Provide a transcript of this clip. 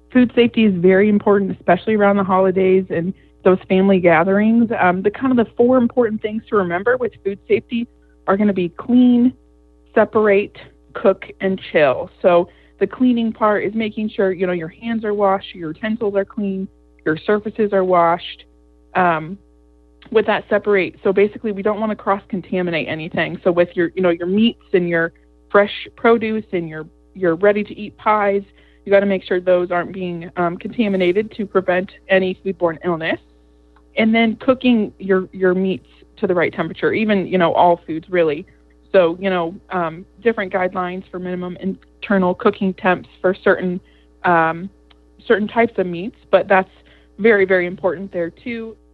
Food safety is very important, especially around the holidays and those family gatherings. The four important things to remember with food safety are going to be clean, separate, cook, and chill. So the cleaning part is making sure your hands are washed, your utensils are clean, your surfaces are washed. With that separate, so basically we don't want to cross contaminate anything. So with your meats and your fresh produce and your ready to eat pies, you got to make sure those aren't being contaminated to prevent any foodborne illness. And then cooking your meats to the right temperature, even all foods really. So different guidelines for minimum internal cooking temps for certain types of meats, but that's very, very important there too.